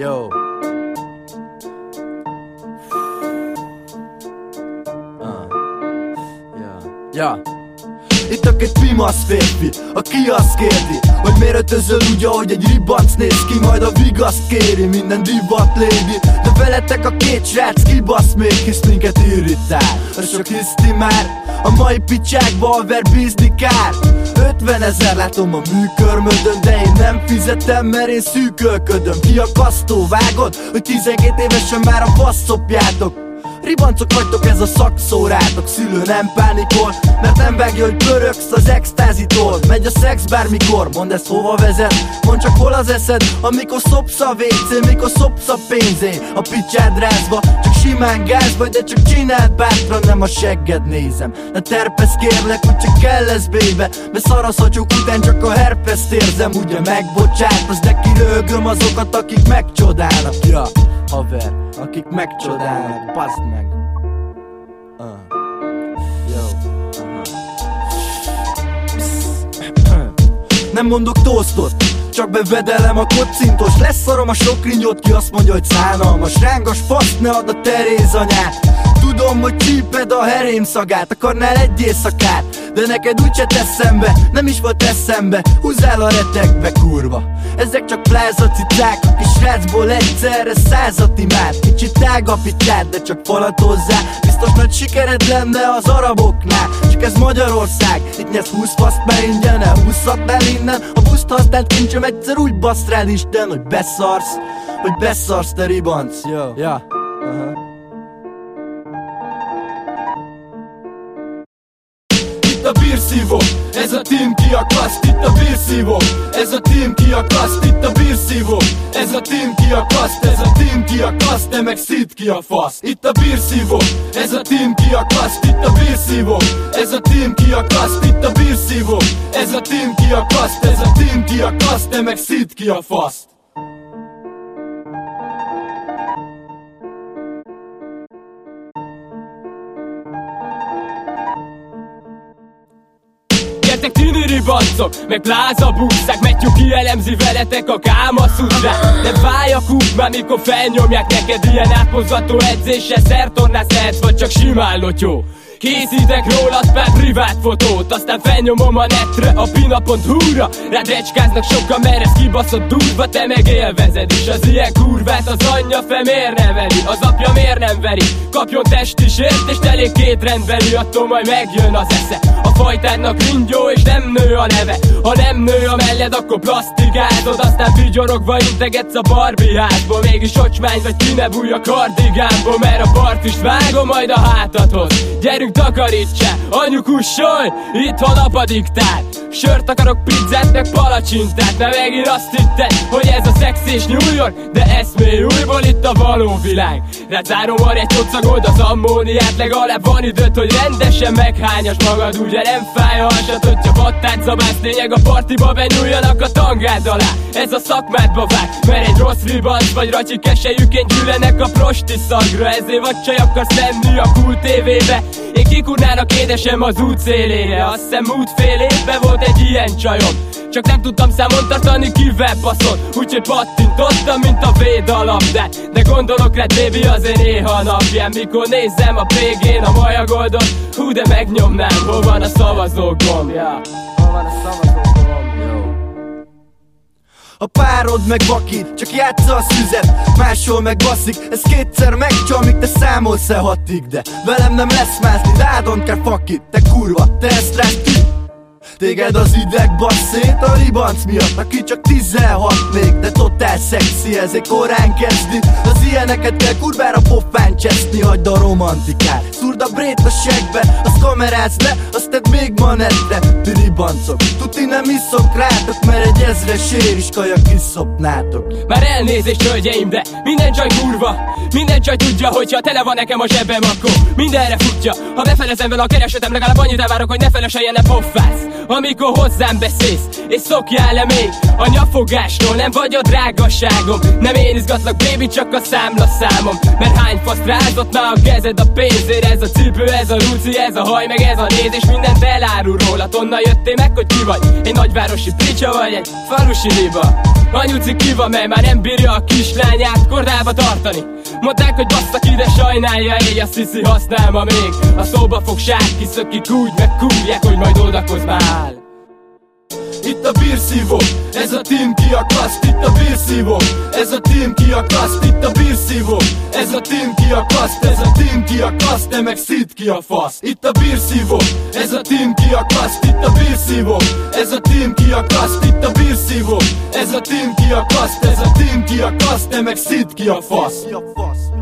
Yo. Ja. Itt a két pimasz férfi, aki azt kérdi, hogy miért ötözöl úgy, ahogy egy ribanc néz ki, majd a vigaszt kéri minden divat lady. De veletek a két srác kibasz még, hisz minket irritál. A sok hiszti már, a mai picsákba haver bízni kár. 50 000 látom a műkörmödön, de én nem fizetem, mert én szűkölködöm. Ki a kasztó, vágod, hogy 12 évesen már a fasz szopjátok. Ribancok vagytok, ez a szakszórátok. Szülő nem pánikol, mert nem vágja, hogy pöröksz az extázitól. Megy a szex bármikor, mondd ezt hova vezet. Mondd csak hol az eszed, amikor szopsz a WC-n, mikor szopsz a pénzén. A picsád rázva, csak simán gázba, de csak csináld bátran, nem a segged nézem. Ne terpesz kérlek, úgy csak kell lesz bébe, mert szaraszacsok után csak a herpeszt érzem. Ugye megbocsátasz, de kirögöm azokat, akik megcsodálnak. Ja, haver, akik megcsodálnak, bazd meg. Nem mondok tosztot, csak bevedelem a kocintos. Leszarom a sok ringyót, ki azt mondja, hogy szánalmas. Rángas faszt, ne add a Teréz anyát. Tudom, hogy csíped a herém szagát. Akarnál egy éjszakát, de neked úgyse tesz szembe. Nem is volt eszembe, húzzál a retekbe, kurva. Ezek csak plázacicák, a kis srácból egyszerre 100-at imád. Kicsit tág a picsád, de csak falat hozzá. Biztos nagy sikered lenne az araboknál. Csak ez Magyarország, itt nyersz 20 faszt, mert ingyen elhúzhatnál innen. A buszt használt kincsem egyszer úgy baszt rád Isten, hogy beszarsz te ribanc. Yo. Ja. Itt a bírszívó, ez a team ki a klaszt. Itt a bírszívó, ez a team ki a klaszt. Itt a bírszívó, ez a team ki a klaszt. Ez a team ki a klaszt, te meg szid ki a fasz. Itt a bírszívó, ez a team ki a klaszt. Itt a bírszívó, ez a team ki a klaszt. Itt a bírszívó, ez a team ki a klaszt. Ez a team ki a klaszt, te meg szid ki a fasz. Gyertek tini ribancok, meg plázabúszák. Matthew kielemzi veletek a kámaszutrát. Nem fáj a kúp már, mikor felnyomják neked. Ilyen átmozgató edzéssel szertornász lehetsz, vagy csak simán lotyó. Készítek rólad pár privát fotót, aztán felnyomom a netre, a pina.hu-ra. Rád recskáznak sokan, mert ez kibaszott durva, te meg élvezed is az ilyen kurvát. Az anyja fe miért neveli, az apja miért nem veri? Kapjon testi sért és elég két rendbeli, attól majd megjön az esze. A fajtádnak ringyó és nem nő a neve. Ha nem nő a melled, akkor plastikázod, aztán vigyorogva integetsz a Barbie házból. Mégis ocsmány vagy, ki ne bújj a kardigánból, mert a partist vágom majd a hátadhoz. Gyerünk takarítsál, anyu kussolj, itthon apa diktál. Sört akarok, pizzát, meg palacsintát. Mert megint azt hitted, hogy ez a szex és New York, de eszmély újból itt a való világ. Rád zárom arra egy cocagold az ammóniát. Legalább van időt, hogy rendesen meghányas magad. Ugye nem fáj a hasad, hogyha battát zabálsz. Lényeg a partiba benyúljanak a tangád alá. Ez a szakmádba vág, mert egy rossz ribanc vagy racsi keselyüként gyűlenek a prosti szagra. Ezért vagy csaj akarsz lenni a Cool TV-be. Én kikurnának édesem az út szélére. Azt hiszem út fél évben volt egy ilyen csajom, csak nem tudtam számon tartani, kivel baszol. Úgyhogy pattintottam, mint a védalabdát. De gondolok rád, baby, azért néha napján. Mikor nézem a PG-n a majagoldon, hú, de megnyomnám, hol van a szavazógomb. Ja, hol van a szavazógomb, jó. A párod meg vakít, csak játsza a szüzet, máshol meg baszik. Ez kétszer megcsal, míg te számolsz-e 6-ig. De velem nem lesz mászni, rádon kell fakit. Te kurva, te ezt rád ki. Téged az ideg bassz szét a ribanc miatt, aki csak 16 még, de totál szexi, ezért korán kezdi. Az ilyeneket kell kurvára pofán cseszni, hagyd a romantikát. Szúrd a brét a segbe, azt kamerázd le, azt tedd még manettre. Ti ribancok, tuti nem iszok rátok, mert egy 1000-es ériskaja kiszopnátok. Már elnézést, hölgyeim, de minden csaj kurva. Minden csaj tudja, hogyha tele van nekem a zsebem, akkor mindenre futja. Ha befelezem vele a keresetem, legalább annyit elvárok, hogy ne feleseljen, ne poffász. amikor hozzám beszélsz, és szokjál le még a nyafogásról, nem vagy a drágaságom. Nem én izgatlak, baby, csak a számlaszámom. Mert hány faszt rázott már a kezed a pénzért? Ez a cipő, ez a ruci, ez a haj, meg ez a néz, és mindent elárul rólad. Onnan jöttél meg, hogy ki vagy? Egy nagyvárosi pricsa vagy egy falusi liba? Anyuci ki van, mert már nem bírja a kislányát kordába tartani. Mondták, hogy basszak ide, sajnálja, éj, a sziszi használ ma még. A szóba fog sárki, szökik úgy, meg kúrják, hogy majd odakozz már. Itt a bírszívó, ez a team ki a kaszt. Itt a bírszívó, ez a team ki a kaszt. Itt a bírszívó, ez a team ki a kaszt. Ez a team ki a kaszt, te meg szid ki a fasz. Itt a bírszívó, ez a team ki a kaszt. Itt a bírszívó, ez a team ki a kaszt. Itt a bírszívó, ez a team ki a kaszt. Ez a team ki a kaszt, te meg szid ki a fasz.